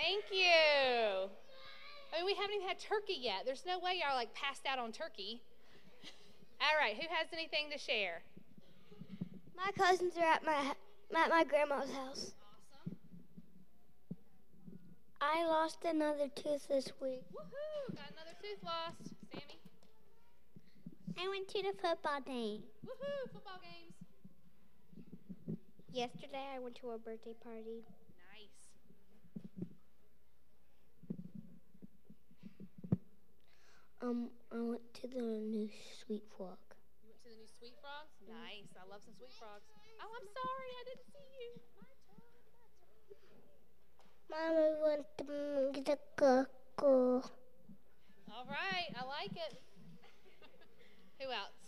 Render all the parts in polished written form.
Thank you. I mean, we haven't even had turkey yet. There's no way y'all passed out on turkey. All right, who has anything to share? My cousins are at my grandma's house. Awesome. I lost another tooth this week. Woohoo! Got another tooth lost. Sammy? I went to the football game. Woohoo! Football games. Yesterday I went to a birthday party. Nice. I went to the new Sweet Frog. You went to the new Sweet Frogs? Nice. I love some Sweet Frogs. Oh, I'm sorry. I didn't see you. Mama went to the cocoa. All right. I like it. Who else?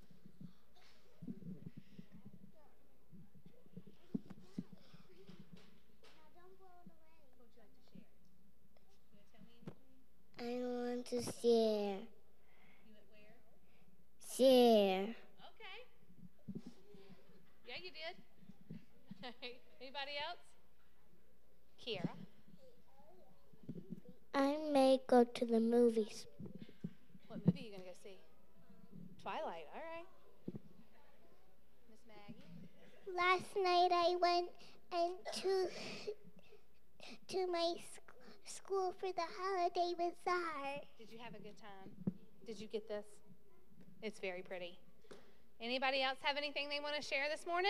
I want to share. You went where? Share. Okay. Yeah, you did. Anybody else? Kiara? I may go to the movies. What movie are you going to go see? Twilight. All right. Miss Maggie? Last night I went to my school for the holiday bazaar. Did you have a good time? Did you get this? It's very pretty. Anybody else have anything they want to share this morning?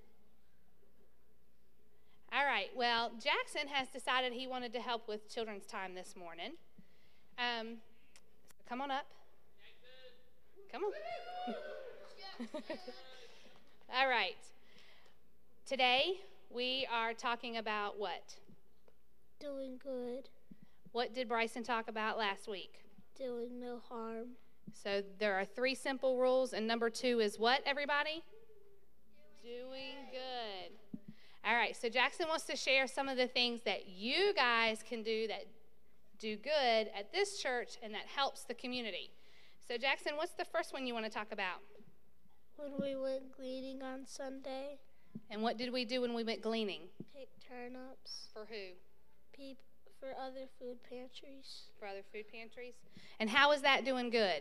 All right. Well, Jackson has decided he wanted to help with children's time this morning. So come on up. Come on. All right. Today we are talking about what? Doing good. What did Bryson talk about last week? Doing no harm. So there are 3 simple rules, and number 2 is what, everybody? Doing good. All right, so Jackson wants to share some of the things that you guys can do that do good at this church and that helps the community. So Jackson, what's the first one you want to talk about? When we went gleaning on Sunday. And what did we do when we went gleaning? Pick turnips. For who? For other food pantries. For other food pantries. And how is that doing good?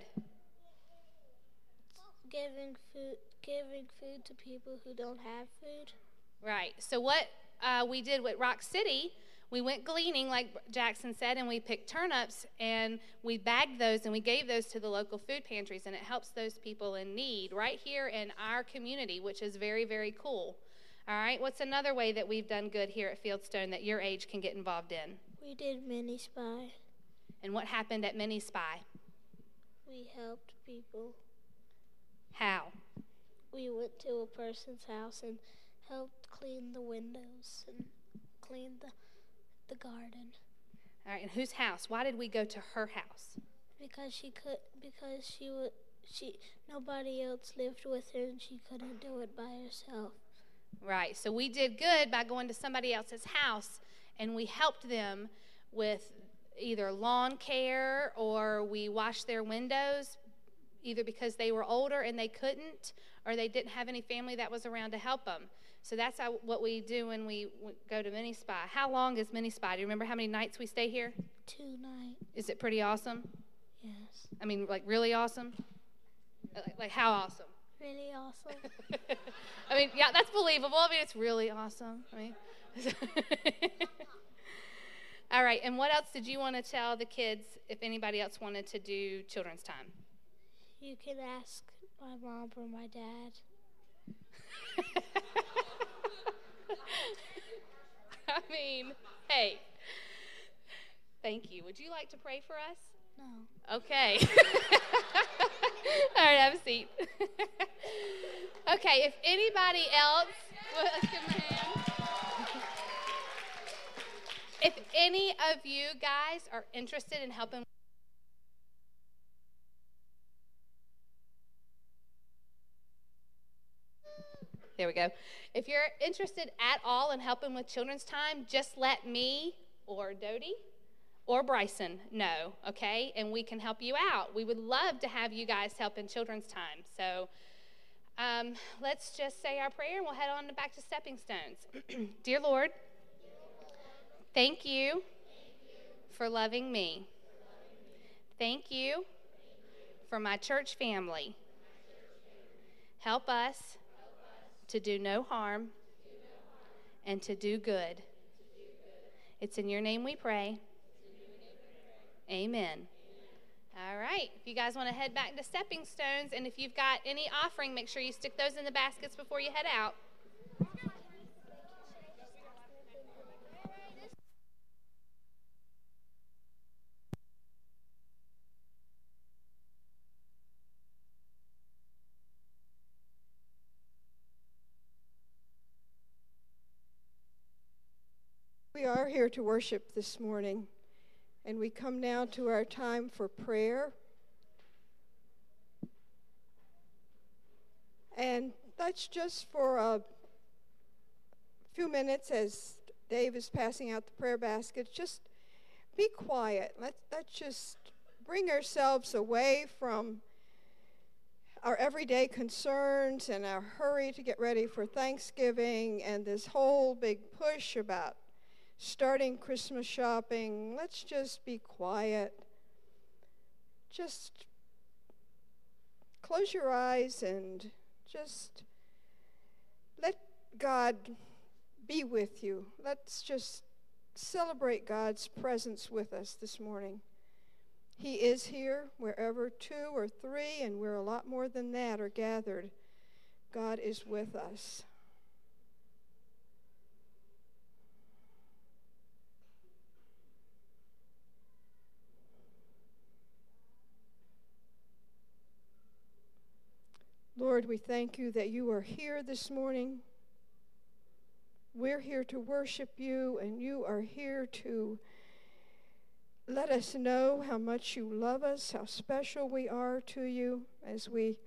Giving food to people who don't have food. Right. So what we did with Rock City, we went gleaning, like Jackson said, and we picked turnips, and we bagged those, and we gave those to the local food pantries, and it helps those people in need right here in our community, which is very, very cool. All right. What's another way that we've done good here at Fieldstone that your age can get involved in? We did Mini Spy. And what happened at Mini Spy? We helped people. How? We went to a person's house and helped clean the windows and clean the garden. All right, and whose house? Why did we go to her house? Because nobody else lived with her and she couldn't do it by herself. Right, so we did good by going to somebody else's house, and we helped them with either lawn care, or we washed their windows, either because they were older and they couldn't, or they didn't have any family that was around to help them. So that's what we do when we go to Mini Spy. How long is Mini Spy? Do you remember how many nights we stay here? 2 nights. Is it pretty awesome? Yes. I mean, really awesome? Like how awesome? Really awesome. I mean, yeah, that's believable. I mean, it's really awesome. I mean, all right. And what else did you want to tell the kids if anybody else wanted to do children's time? You can ask my mom or my dad. I mean, hey, thank you. Would you like to pray for us? No. Okay. All right, have a seat. Okay, if anybody else, well, let's give them a hand. If any of you guys are interested in helping, there we go. If you're interested at all in helping with children's time, just let me or Dodie or Bryson know, okay? And we can help you out. We would love to have you guys help in children's time. So let's just say our prayer and we'll head on back to Stepping Stones. Dear Lord, thank you for loving me. Thank you for my church family. Help us to do no harm and to do good. It's in your name we pray. Amen. All right. If you guys want to head back to Stepping Stones, and if you've got any offering, make sure you stick those in the baskets before you head out. We are here to worship this morning, and we come now to our time for prayer. And that's just for a few minutes as Dave is passing out the prayer baskets. Just be quiet. Let's just bring ourselves away from our everyday concerns and our hurry to get ready for Thanksgiving and this whole big push about starting Christmas shopping. Let's just be quiet. Just close your eyes and just let God be with you. Let's just celebrate God's presence with us this morning. He is here wherever 2 or 3, and we're a lot more than that, are gathered. God is with us. Lord, we thank you that you are here this morning. We're here to worship you, and you are here to let us know how much you love us, how special we are to you as we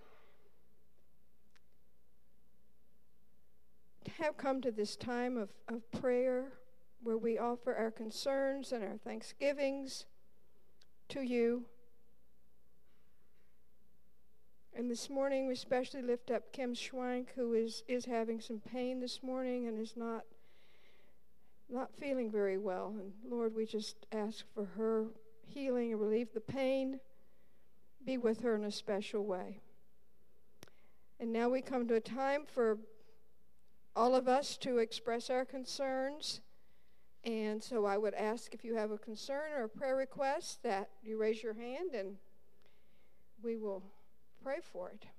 have come to this time of prayer where we offer our concerns and our thanksgivings to you. And this morning we especially lift up Kim Schwank, who is having some pain this morning and is not feeling very well. And Lord, we just ask for her healing and relieve the pain. Be with her in a special way. And now we come to a time for all of us to express our concerns. And so I would ask, if you have a concern or a prayer request, that you raise your hand and we will pray for it.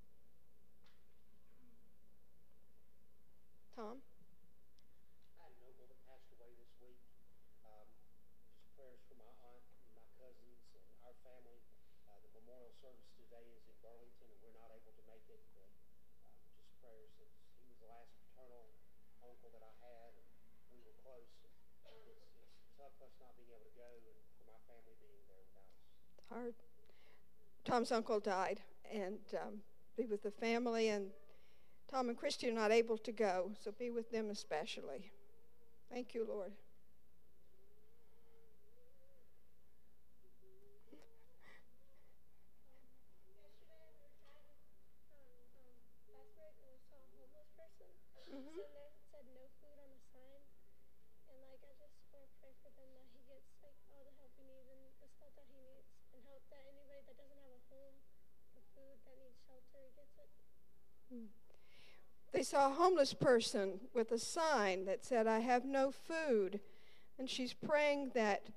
Tom? I had an uncle that passed away this week. Just prayers for my aunt and my cousins and our family. The memorial service today is in Burlington, and we're not able to make it, but just prayers that he was the last paternal uncle that I had, and we were close. And it's tough us not being able to go, and for my family being there without us. It's hard. Tom's uncle died, and be with the family, and Tom and Christy are not able to go, so be with them especially. Thank you, Lord. So there said no food on the sign, and I just want to pray for them that he gets all the help he needs and the stuff that he needs, and help that anybody that doesn't have a home or food that needs shelter gets it. They saw a homeless person with a sign that said, "I have no food," and she's praying that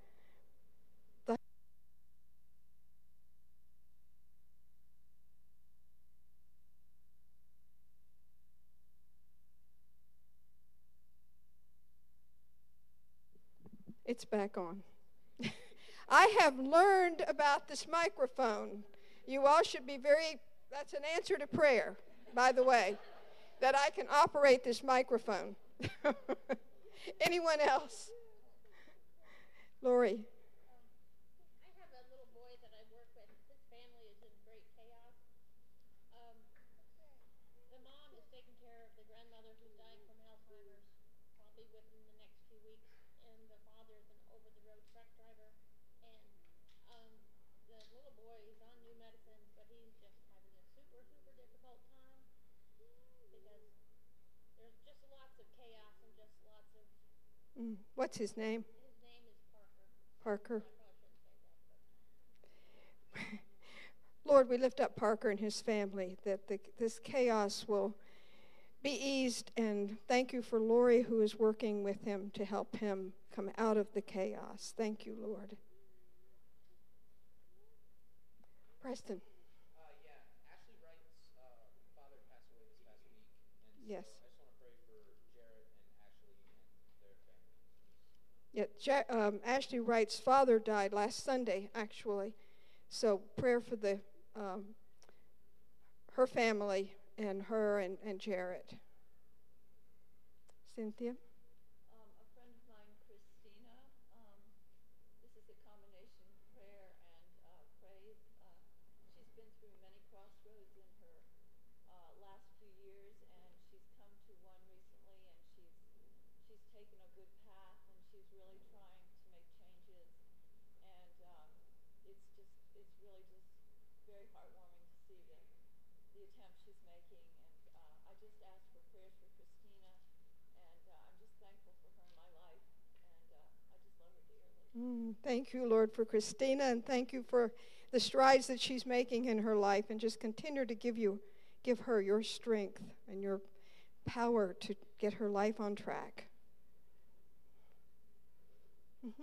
it's back on. I have learned about this microphone. You all should be that's an answer to prayer, by the way, that I can operate this microphone. Anyone else? Lori. I have a little boy that I work with. His family is in great chaos. The mom is taking care of the grandmother who's dying from Alzheimer's, probably within the next few weeks, and the father is an over-the-road truck driver. And the little boy is on new medicine, but he's just having a super, super difficult time because there's just lots of chaos and just lots of... What's his name? His name is Parker. Parker. Lord, we lift up Parker and his family, that this chaos will be eased, and thank you for Lori, who is working with him to help him come out of the chaos. Thank you, Lord. Preston. Yeah, Ashley Wright's father passed away this past week, and Yes. so I just want to pray for Jarrett and Ashley and their family. Yeah, Ashley Wright's father died last Sunday, actually. So prayer for her family and her and Jarrett. Cynthia? A friend of mine, Christina, this is a combination prayer and praise. She's been through many crossroads in her last few years, and she's come to one recently, and she's taken a good path, and she's really trying to make changes, and it's really just very heartwarming to see the attempt she's making, and I just ask for prayers for Christina, and I'm just thankful for her in my life, and I just love her dearly. Thank you, Lord, for Christina, and thank you for the strides that she's making in her life, and just continue to give her your strength and your power to get her life on track. Mm-hmm.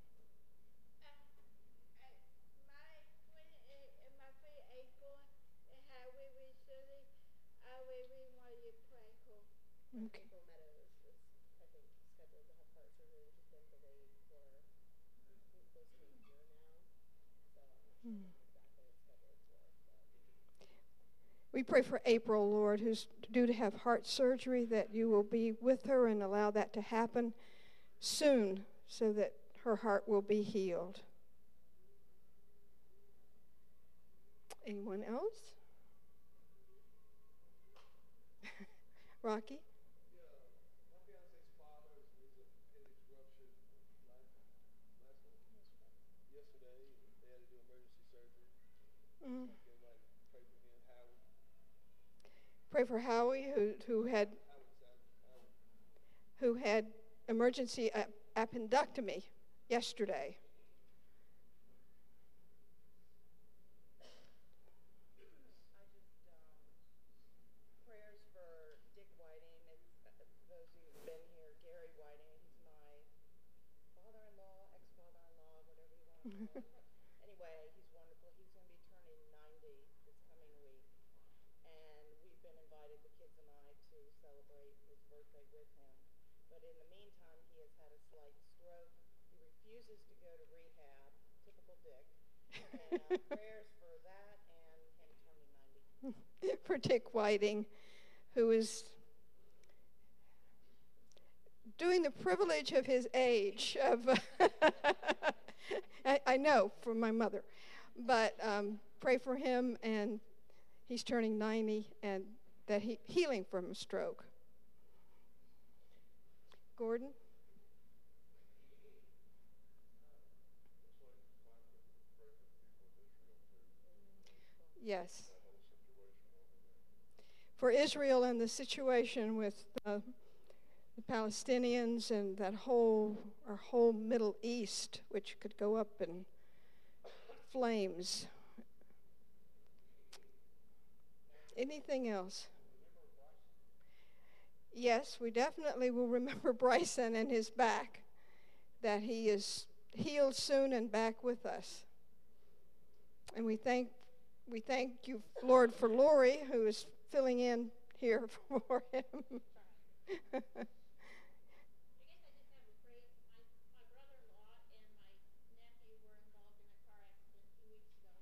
My friend April and how we recently, I really want you to pray for. Okay. April Meadows is, I think, scheduled to have heart surgery, which has been delayed for close to a year now. So I'm not sure exactly it's scheduled for. We pray for April, Lord, who's due to have heart surgery, that you will be with her and allow that to happen soon so that her heart will be healed. Anyone else? Rocky? My fiance's father is in disruption yesterday. They had to do emergency surgery. Mm. Everybody pray for him, Howie. Pray for Howie, who had emergency appendectomy yesterday. Prayers for Dick Whiting. Those who've been here, Gary Whiting. He's my father-in-law, ex-father-in-law, whatever you want to call him. Anyway, he's wonderful. He's going to be turning 90 this coming week, and we've been invited, the kids and I, to celebrate his birthday with him. But in the meantime, he has had a slight stroke. He refuses to go to rehab. Typical Dick. And prayers for that and him turning 90. For Dick Whiting, who is doing the privilege of his age. I know from my mother, but pray for him, and he's turning 90, and that healing from a stroke. Gordon? Yes. For Israel and the situation with the Palestinians and our whole Middle East, which could go up in flames. Anything else? Yes, we definitely will remember Bryson and his back, that he is healed soon and back with us. And we thank you, Lord, for Lori, who is filling in here for him. I guess I just have a phrase. My brother-in-law and my nephew were involved in a car accident 2 weeks ago.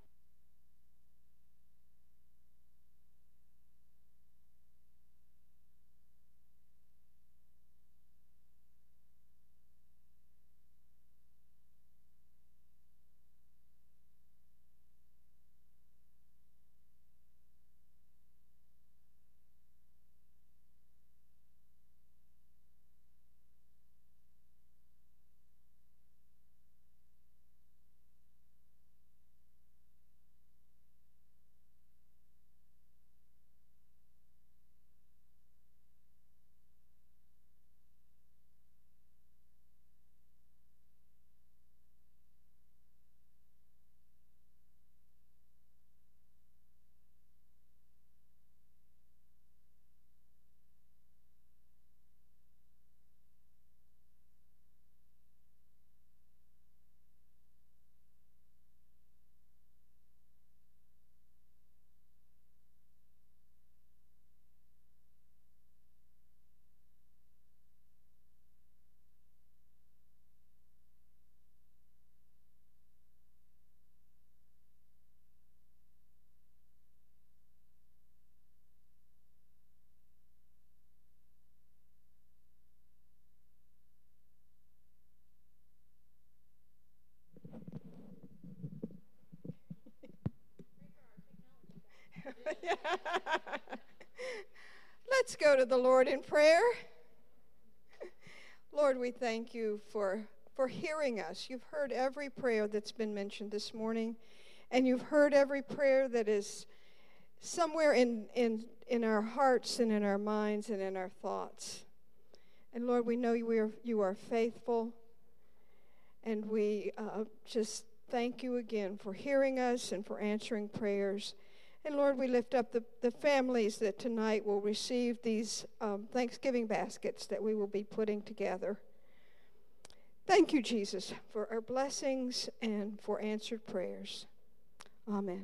Let's go to the Lord in prayer. Lord, we thank you for hearing us. You've heard every prayer that's been mentioned this morning, and you've heard every prayer that is somewhere in our hearts and in our minds and in our thoughts. And Lord, we know you are faithful, and we just thank you again for hearing us and for answering prayers. And Lord, we lift up the families that tonight will receive these Thanksgiving baskets that we will be putting together. Thank you, Jesus, for our blessings and for answered prayers. Amen.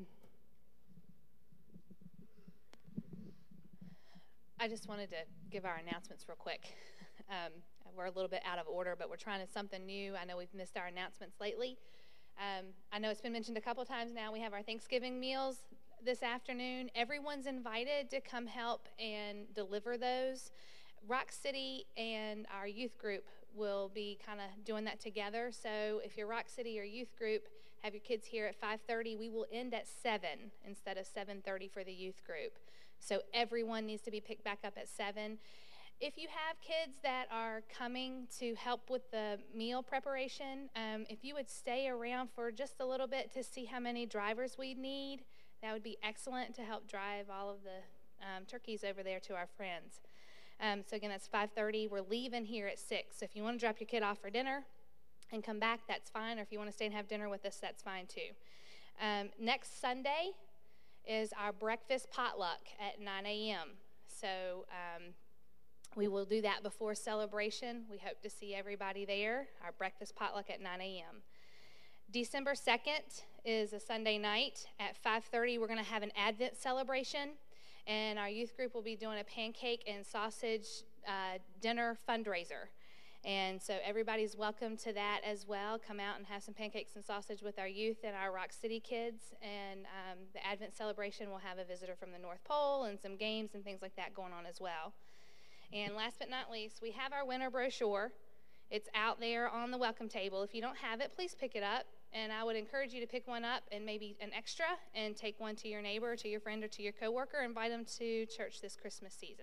I just wanted to give our announcements real quick. We're a little bit out of order, but we're trying something new. I know we've missed our announcements lately. I know it's been mentioned a couple times now. We have our Thanksgiving meals this afternoon. Everyone's invited to come help and deliver those. Rock City and our youth group will be kind of doing that together. So if you're Rock City or youth group, have your kids here at 5:30. We will end at 7 instead of 7:30 for the youth group. So everyone needs to be picked back up at 7. If you have kids that are coming to help with the meal preparation, if you would stay around for just a little bit to see how many drivers we need, that would be excellent to help drive all of the turkeys over there to our friends. So again, that's 5:30. We're leaving here at 6. So if you want to drop your kid off for dinner and come back, that's fine. Or if you want to stay and have dinner with us, that's fine too. Next Sunday is our breakfast potluck at 9 a.m. So we will do that before celebration. We hope to see everybody there. Our breakfast potluck at 9 a.m. December 2nd is a Sunday night at 5:30. We're going to have an Advent celebration, and our youth group will be doing a pancake and sausage dinner fundraiser. And so everybody's welcome to that as well. Come out and have some pancakes and sausage with our youth and our Rock City kids. And the Advent celebration will have a visitor from the North Pole and some games and things like that going on as well. And last but not least, we have our winter brochure. It's out there on the welcome table. If you don't have it, please pick it up. And I would encourage you to pick one up and maybe an extra and take one to your neighbor, to your friend, or to your coworker. Invite them to church this Christmas season.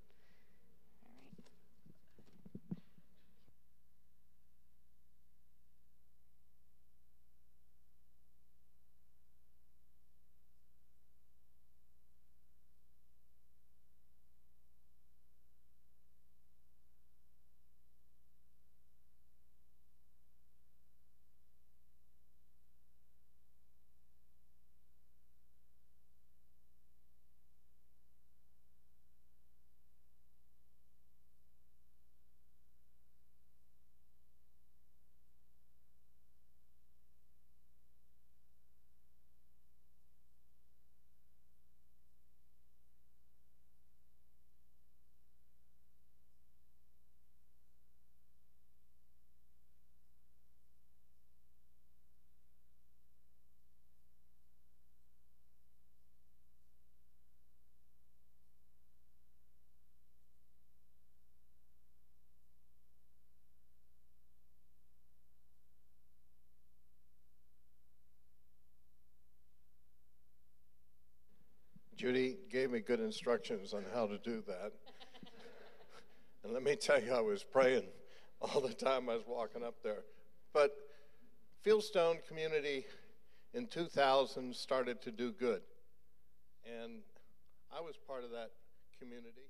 Judy gave me good instructions on how to do that. And let me tell you, I was praying all the time I was walking up there. But Fieldstone Community in 2000 started to do good. And I was part of that community.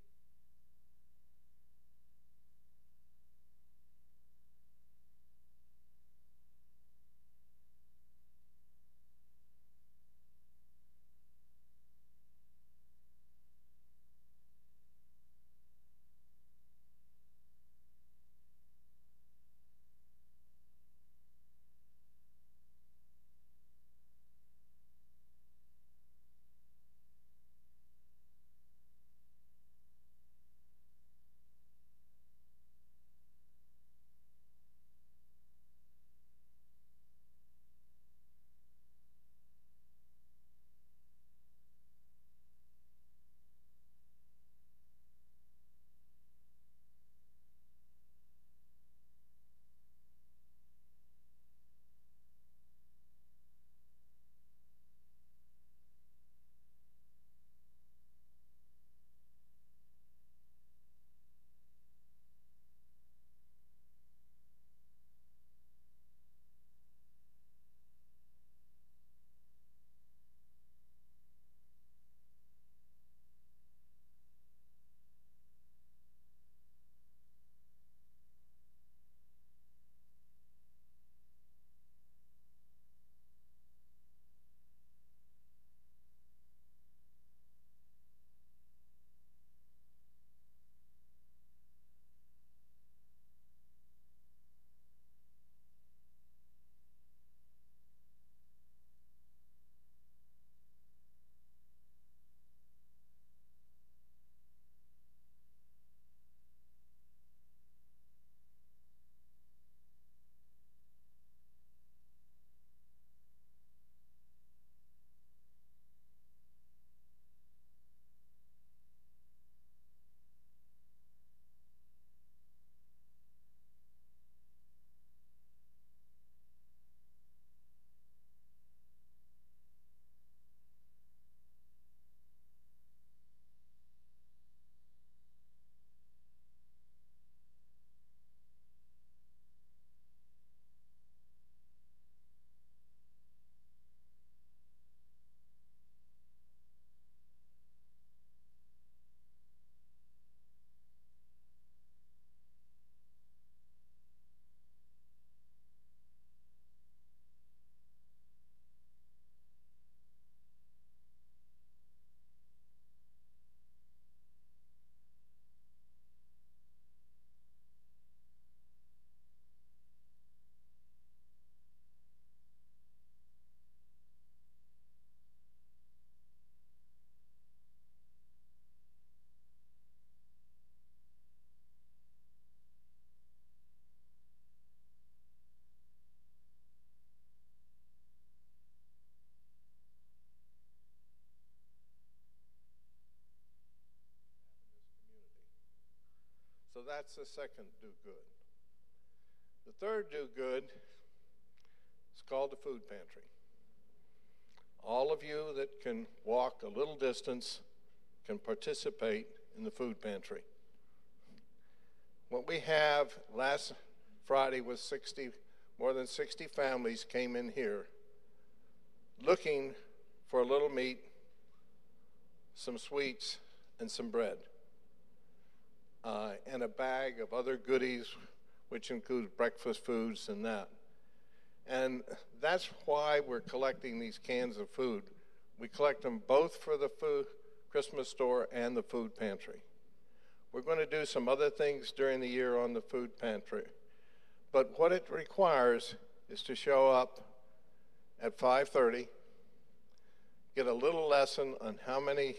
that's the second do good. The third do good is called the food pantry. All of you that can walk a little distance can participate in the food pantry. What we have last Friday was more than 60 families came in here looking for a little meat, some sweets, and some bread, and a bag of other goodies, which include breakfast foods and that. And that's why we're collecting these cans of food. We collect them both for the food Christmas store and the food pantry. We're going to do some other things during the year on the food pantry. But what it requires is to show up at 5:30, get a little lesson on how many,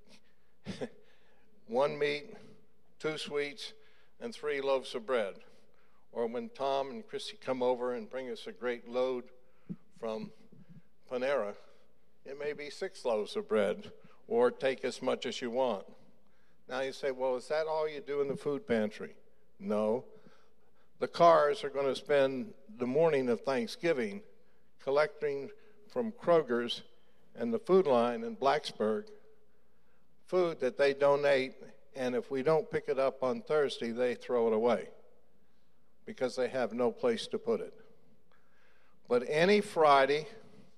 1 meat, 2 sweets, and 3 loaves of bread. Or when Tom and Chrissy come over and bring us a great load from Panera, it may be 6 loaves of bread, or take as much as you want. Now you say, well, is that all you do in the food pantry? No. The cars are going to spend the morning of Thanksgiving collecting from Kroger's and the Food Line in Blacksburg food that they donate, and if we don't pick it up on Thursday, they throw it away because they have no place to put it. But any Friday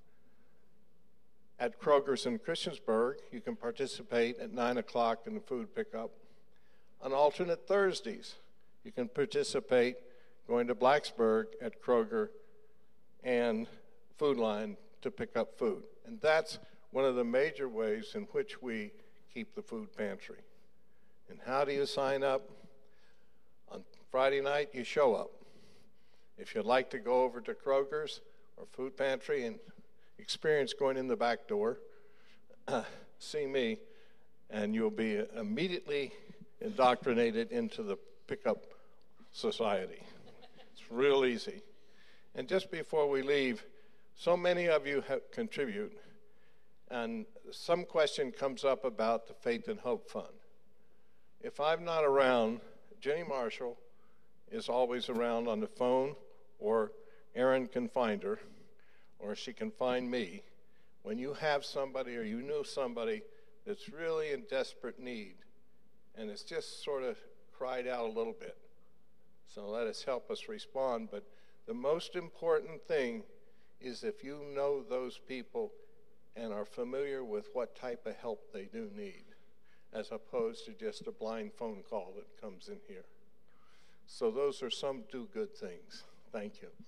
at Kroger's in Christiansburg, you can participate at 9 o'clock in the food pickup. On alternate Thursdays, you can participate going to Blacksburg at Kroger and Food Line to pick up food. And that's one of the major ways in which we keep the food pantry. And how do you sign up? On Friday night, you show up. If you'd like to go over to Kroger's or food pantry and experience going in the back door, see me, and you'll be immediately indoctrinated into the pickup society. It's real easy. And just before we leave, so many of you contribute, and some question comes up about the Faith and Hope Fund. If I'm not around, Jenny Marshall is always around on the phone, or Erin can find her, or she can find me. When you have somebody or you know somebody that's really in desperate need, and it's just sort of cried out a little bit. So let us help us respond. But the most important thing is if you know those people and are familiar with what type of help they do need, as opposed to just a blind phone call that comes in here. So those are some do good things. Thank you.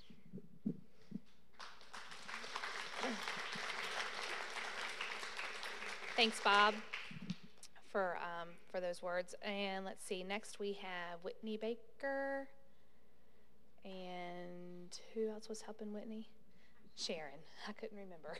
Thanks, Bob, for those words. And let's see, next we have Whitney Baker. And who else was helping Whitney? Sharon. I couldn't remember.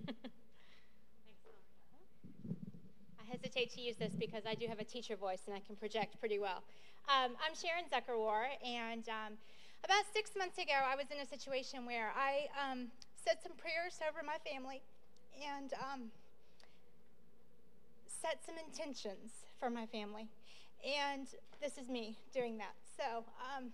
I hesitate to use this because I do have a teacher voice and I can project pretty well. I'm Sharon Zuckerwar, and about 6 months ago, I was in a situation where I said some prayers over my family and set some intentions for my family. And this is me doing that. So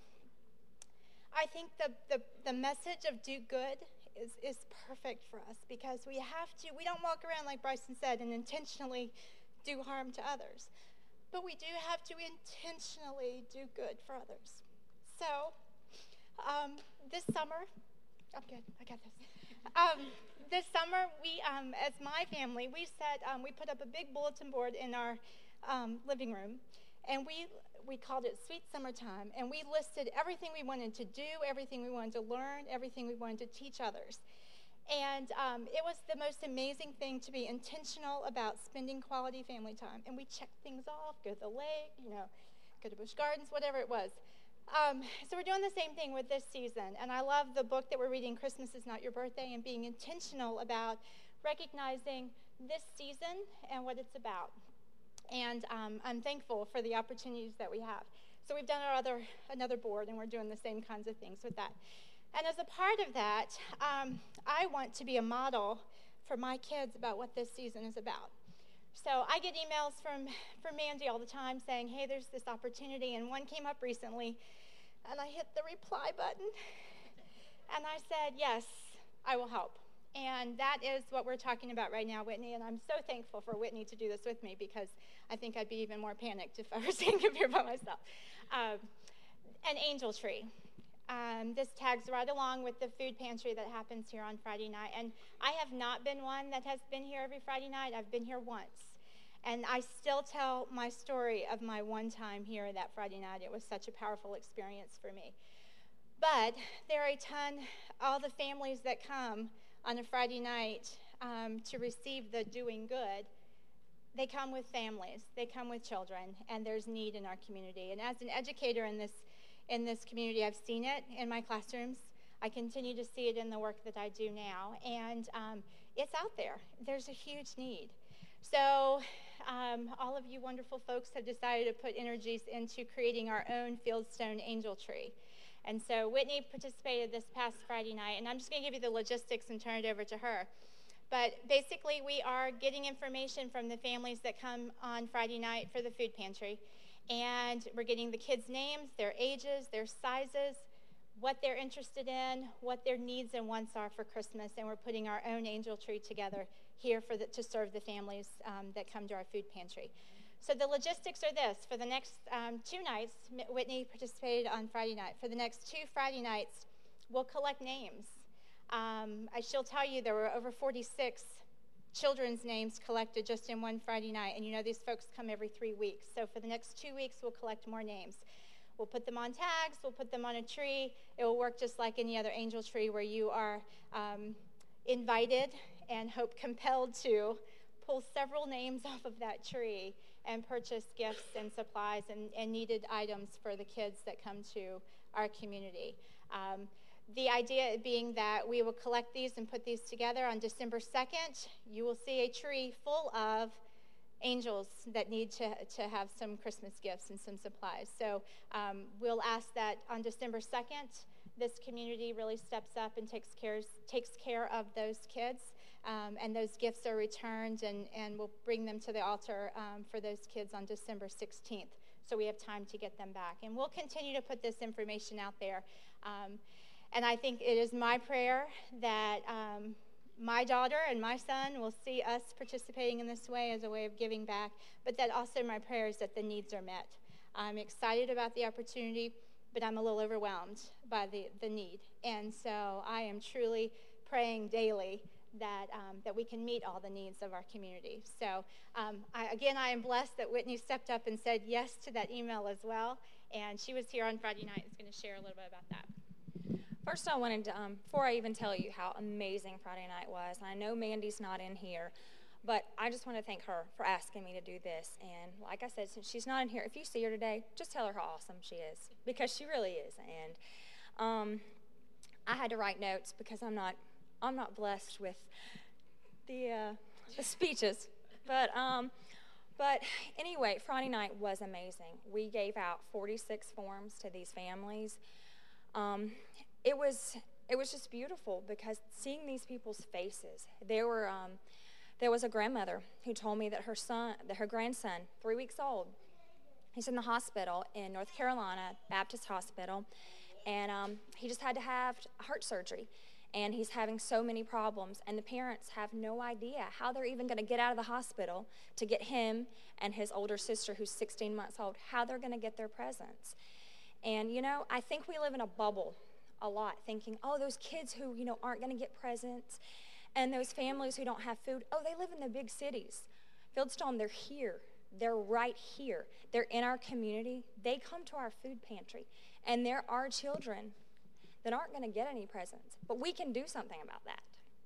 I think the message of do good is perfect for us because we don't walk around, like Bryson said, and intentionally do harm to others. But we do have to intentionally do good for others. So this summer, I'm good, I got this. This summer, we, as my family, we put up a big bulletin board in our living room, and we called it Sweet Summertime, and we listed everything we wanted to do, everything we wanted to learn, everything we wanted to teach others. And it was the most amazing thing to be intentional about spending quality family time. And we checked things off, go to the lake, go to Busch Gardens, whatever it was. So we're doing the same thing with this season. And I love the book that we're reading, Christmas is Not Your Birthday, and being intentional about recognizing this season and what it's about. And I'm thankful for the opportunities that we have. So we've done another board, and we're doing the same kinds of things with that. And as a part of that, I want to be a model for my kids about what this season is about. So I get emails from Mandy all the time saying, hey, there's this opportunity, and one came up recently, and I hit the reply button, and I said, yes, I will help. And that is what we're talking about right now, Whitney, and I'm so thankful for Whitney to do this with me, because I think I'd be even more panicked if I were standing up here by myself. An angel tree. This tags right along with the food pantry that happens here on Friday night. And I have not been one that has been here every Friday night. I've been here once. And I still tell my story of my one time here that Friday night. It was such a powerful experience for me. But there are a ton, all the families that come on a Friday night to receive the doing good, they come with families, they come with children, and there's need in our community. And as an educator in this community, I've seen it in my classrooms. I continue to see it in the work that I do now, and it's out there. There's a huge need. So all of you wonderful folks have decided to put energies into creating our own Fieldstone angel tree. And so Whitney participated this past Friday night, and I'm just going to give you the logistics and turn it over to her. But basically, we are getting information from the families that come on Friday night for the food pantry, and we're getting the kids' names, their ages, their sizes, what they're interested in, what their needs and wants are for Christmas, and we're putting our own angel tree together here to serve the families that come to our food pantry. So the logistics are this. For the next 2 nights, Whitney participated on Friday night. For the next 2 Friday nights, we'll collect names. She'll tell you there were over 46 children's names collected just in one Friday night. And you know these folks come every 3 weeks. So for the next 2 weeks, we'll collect more names. We'll put them on tags. We'll put them on a tree. It will work just like any other angel tree where you are invited and hope compelled to pull several names off of that tree and purchase gifts and supplies and needed items for the kids that come to our community. The idea being that we will collect these and put these together on December 2nd. You will see a tree full of angels that need to have some Christmas gifts and some supplies. So we'll ask that on December 2nd, this community really steps up and takes care of those kids. And those gifts are returned, and we'll bring them to the altar for those kids on December 16th, so we have time to get them back. And we'll continue to put this information out there. And I think it is my prayer that my daughter and my son will see us participating in this way as a way of giving back, but that also my prayer is that the needs are met. I'm excited about the opportunity, but I'm a little overwhelmed by the need. And so I am truly praying daily that we can meet all the needs of our community. So I am blessed that Whitney stepped up and said yes to that email as well, and she was here on Friday night. Is going to share a little bit about that. First, I wanted to, before I even tell you how amazing Friday night was, and I know Mandy's not in here, but I just want to thank her for asking me to do this. And like I said, since she's not in here, if you see her today, just tell her how awesome she is, because she really is. And I had to write notes because I'm not blessed with the speeches, but anyway, Friday night was amazing. We gave out 46 forms to these families. It was just beautiful because seeing these people's faces. There was a grandmother who told me that her grandson, 3 weeks old, he's in the hospital in North Carolina, Baptist Hospital, and he just had to have heart surgery. And he's having so many problems, and the parents have no idea how they're even going to get out of the hospital to get him and his older sister, who's 16 months old, how they're going to get their presents. And, I think we live in a bubble a lot, thinking, oh, those kids who, aren't going to get presents, and those families who don't have food, oh, they live in the big cities. Fieldstone, they're here. They're right here. They're in our community. They come to our food pantry, and there are children that aren't going to get any presents. But we can do something about that.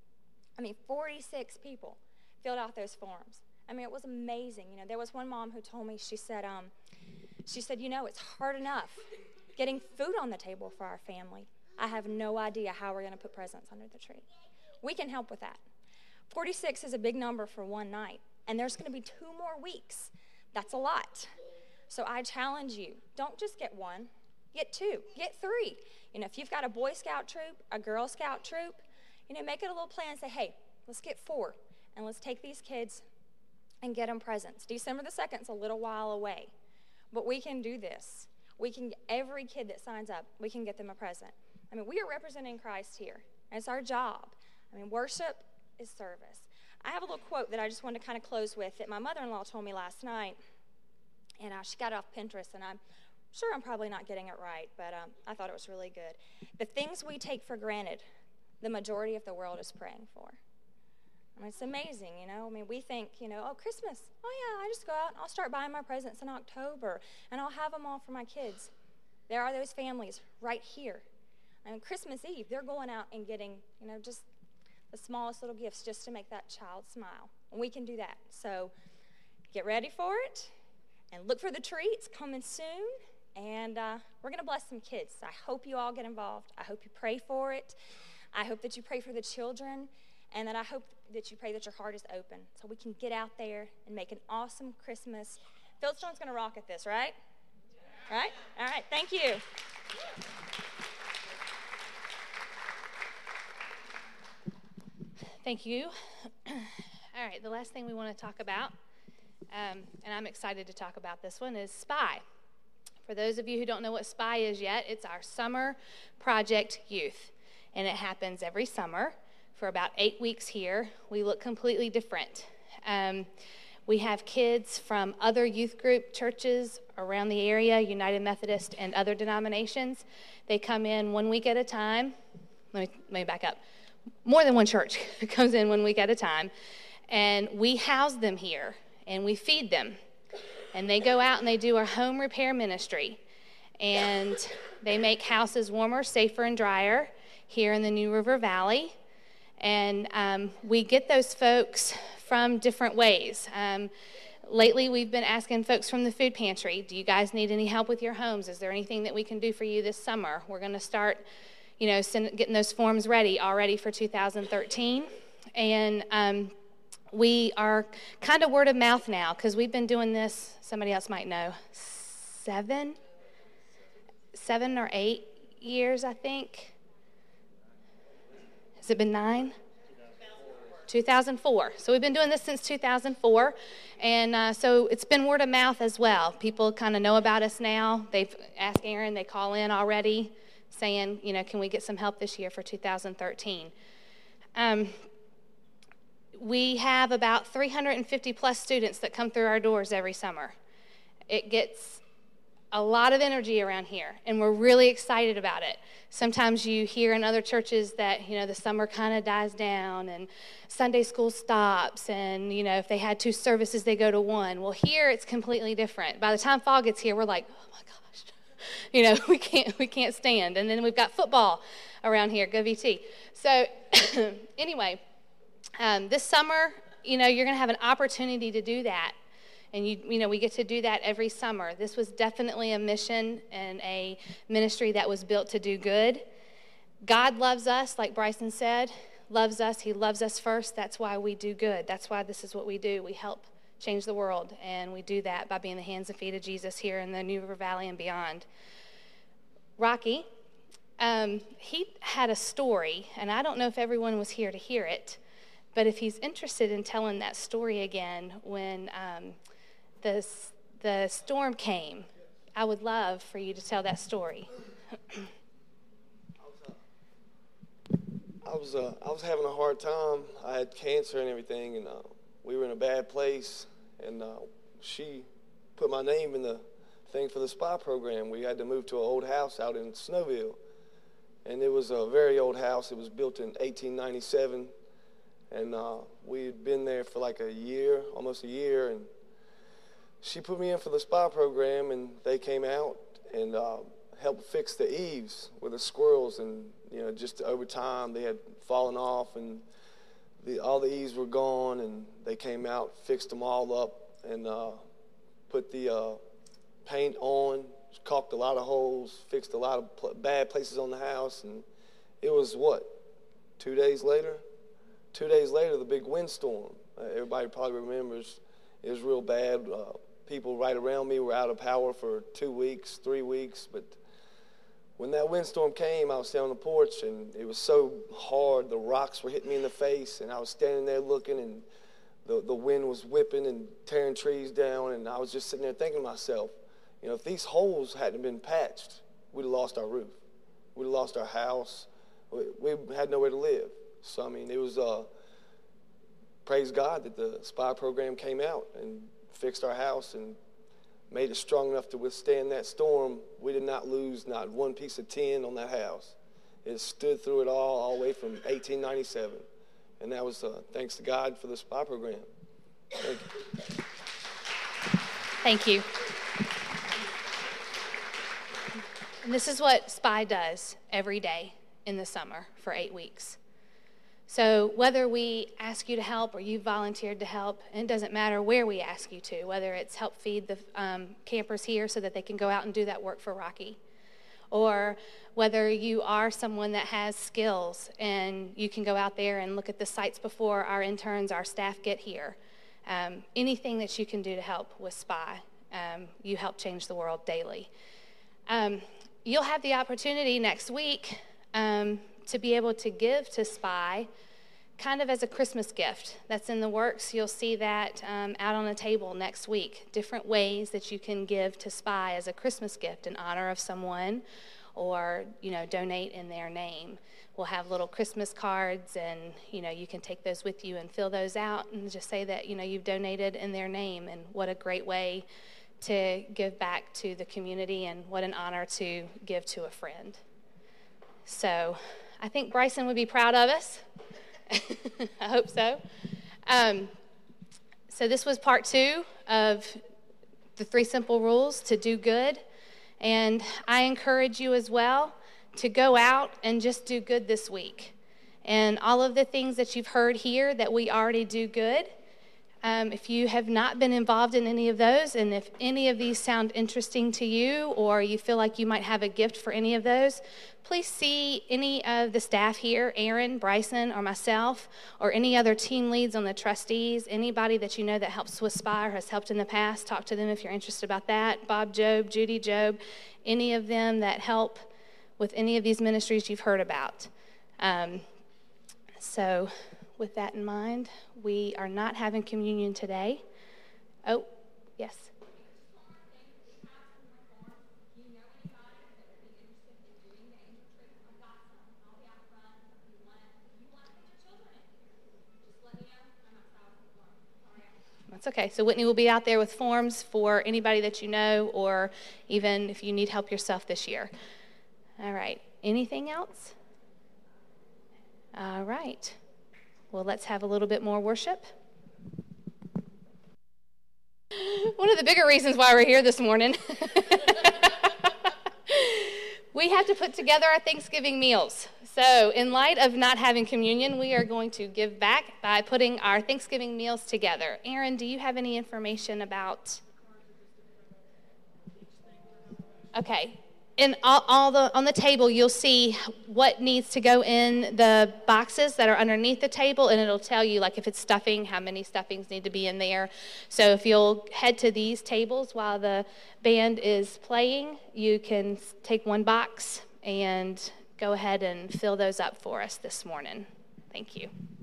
46 people filled out those forms. It was amazing. There was one mom who told me, she said, it's hard enough getting food on the table for our family. I have no idea how we're going to put presents under the tree. We can help with that. 46 is a big number for one night, and there's going to be 2 more weeks. That's a lot. So I challenge you, don't just get 1. Get 2, get 3. If you've got a Boy Scout troop, a Girl Scout troop, make it a little plan and say, hey, let's get 4, and let's take these kids and get them presents. December the 2nd is a little while away, but we can do this. We can, every kid that signs up, we can get them a present. I mean, we are representing Christ here. It's our job. I mean, worship is service. I have a little quote that I just wanted to kind of close with that my mother-in-law told me last night, and she got it off Pinterest, and I'm sure I'm probably not getting it right, but I thought it was really good. The things we take for granted, the majority of the world is praying for. I mean, it's amazing, you know. I mean, we think, you know, oh, Christmas. Oh, yeah, I just go out and I'll start buying my presents in October, and I'll have them all for my kids. There are those families right here. I mean, Christmas Eve, they're going out and getting, you know, just the smallest little gifts just to make that child smile. And we can do that. So get ready for it and look for the tree. It's coming soon. And we're going to bless some kids. I hope you all get involved. I hope you pray for it. I hope that you pray for the children. And then I hope that you pray that your heart is open so we can get out there and make an awesome Christmas. Fieldstone's going to rock at this, right? Right? All right. Thank you. Thank you. All right, the last thing we want to talk about, and I'm excited to talk about this one, is SPY. For those of you who don't know what SPY is yet, it's our Summer Project Youth, and it happens every summer for about 8 weeks here. We look completely different. We have kids from other youth group churches around the area, United Methodist and other denominations. They come in 1 week at a time. Let me back up. More than one church comes in 1 week at a time, and we house them here, and we feed them. And they go out and they do our home repair ministry, and they make houses warmer, safer, and drier here in the New River Valley. And we get those folks from different ways. Lately, we've been asking folks from the food pantry, do you guys need any help with your homes? Is there anything that we can do for you this summer? We're going to start, you know, getting those forms ready already for 2013. And we are kind of word of mouth now because we've been doing this, somebody else might know, 7 or 8 years, I think. Has it been 9? 2004. So we've been doing this since 2004, and so it's been word of mouth as well. People kind of know about us now. They've asked Aaron, they call in already saying, you know, can we get some help this year for 2013? We have about 350 plus students that come through our doors every summer. It gets a lot of energy around here, and we're really excited about it. Sometimes you hear in other churches that, you know, the summer kind of dies down and Sunday school stops, and, you know, if they had 2 services, they go to 1. Well, here it's completely different. By the time fall gets here, we're like, oh my gosh, you know, we can't stand. And then we've got football around here, go VT. So anyway, this summer, you know, you're going to have an opportunity to do that. And, you know, we get to do that every summer. This was definitely a mission and a ministry that was built to do good. God loves us, like Bryson said, loves us. He loves us first. That's why we do good. That's why this is what we do. We help change the world, and we do that by being the hands and feet of Jesus here in the New River Valley and beyond. Rocky, he had a story, and I don't know if everyone was here to hear it, but if he's interested in telling that story again when the storm came, I would love for you to tell that story. I was having a hard time. I had cancer and everything, and we were in a bad place. And she put my name in the thing for the SPY program. We had to move to an old house out in Snowville, and it was a very old house. It was built in 1897, and we had been there for like a year, almost a year, and she put me in for the SPY program, and they came out and helped fix the eaves with the squirrels. And, you know, just over time, they had fallen off, and all the eaves were gone, and they came out, fixed them all up, and put the paint on, caulked a lot of holes, fixed a lot of bad places on the house. And it was, 2 days later? 2 days later, the big windstorm. Everybody probably remembers. It was real bad. People right around me were out of power for 2 weeks, 3 weeks. But when that windstorm came, I was standing on the porch, and it was so hard. The rocks were hitting me in the face, and I was standing there looking, and the wind was whipping and tearing trees down, and I was just sitting there thinking to myself, you know, if these holes hadn't been patched, we'd have lost our roof. We'd have lost our house. We had nowhere to live. So, I mean, it was, praise God that the SPY program came out and fixed our house and made it strong enough to withstand that storm. We did not lose not one piece of tin on that house. It stood through it all the way from 1897. And that was thanks to God for the SPY program. Thank you. Thank you. And this is what SPY does every day in the summer for 8 weeks. So whether we ask you to help or you volunteered to help, and it doesn't matter where we ask you to, whether it's help feed the campers here so that they can go out and do that work for Rocky, or whether you are someone that has skills and you can go out there and look at the sites before our interns, our staff get here. Anything that you can do to help with SPY, you help change the world daily. You'll have the opportunity next week to be able to give to SPY kind of as a Christmas gift. That's in the works. You'll see that out on a table next week. Different ways that you can give to SPY as a Christmas gift in honor of someone, or, you know, donate in their name. We'll have little Christmas cards, and, you know, you can take those with you and fill those out and just say that, you know, you've donated in their name. And what a great way to give back to the community, and what an honor to give to a friend. So I think Bryson would be proud of us. I hope so. So this was part 2 of the 3 simple rules to do good. And I encourage you as well to go out and just do good this week. And all of the things that you've heard here that we already do good, if you have not been involved in any of those, and if any of these sound interesting to you, or you feel like you might have a gift for any of those, please see any of the staff here, Aaron, Bryson, or myself, or any other team leads on the trustees, anybody that you know that helps with SPY or has helped in the past. Talk to them if you're interested about that. Bob Job, Judy Job, any of them that help with any of these ministries you've heard about. So with that in mind, we are not having communion today. Oh, yes. That's okay. So Whitney will be out there with forms for anybody that you know, or even if you need help yourself this year. All right. Anything else? All right. Well, let's have a little bit more worship. One of the bigger reasons why we're here this morning, we have to put together our Thanksgiving meals. So in light of not having communion, we are going to give back by putting our Thanksgiving meals together. Aaron, do you have any information about? Okay. And on the table, you'll see what needs to go in the boxes that are underneath the table, and it'll tell you, like, if it's stuffing, how many stuffings need to be in there. So if you'll head to these tables while the band is playing, you can take one box and go ahead and fill those up for us this morning. Thank you.